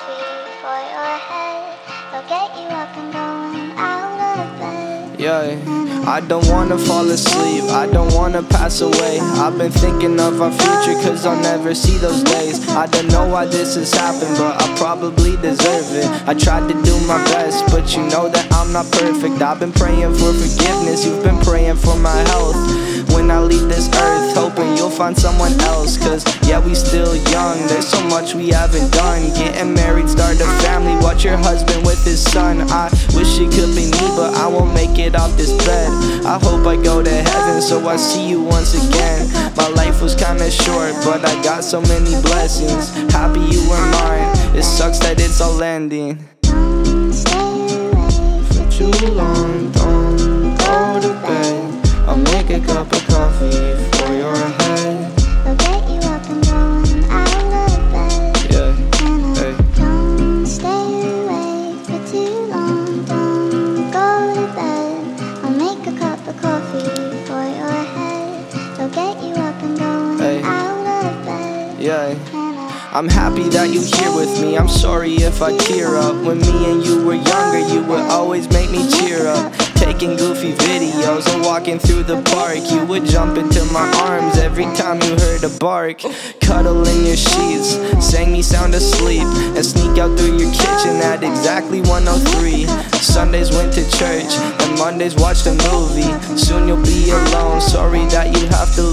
coffee for your head. They'll get you up and going out of bed. Yeah, I don't wanna fall asleep, I don't wanna pass away. I've been thinking of our future cause I'll never see those days. I don't know why this has happened, but I probably deserve it. I tried to do my best, but you know that I'm not perfect. I've been praying for forgiveness, you've been praying for my health. When I leave this earth, hoping you'll find someone else. Cause yeah, we still young, there's so much we haven't done. Getting married, start a family, watch your husband with his son. I wish it could be me, but I won't make it off this bed. I hope I go to heaven so I see you once again. My life was kinda short, but I got so many blessings. Happy you were mine, it sucks that it's all ending. Don't stay awake for Too long, don't go to bed. I'll make a cup of coffee for your head. They'll get you up and going out of bed. Yeah, And hey. don't stay awake for too long. Don't go to bed. I'll make a cup of coffee for your head. They'll get you up and going Hey. out of bed. Yeah, I'm happy that you're here with me. I'm sorry if I tear up. When me and you were younger, you would always make me cheer up. Taking goofy videos and walking through the park. You would jump into my arms every time you heard a bark. Cuddle in your sheets, sang me sound asleep, and sneak out through your kitchen at exactly 1:03. Sundays went to church, and Mondays watched a movie. Soon you'll be alone, sorry that you have to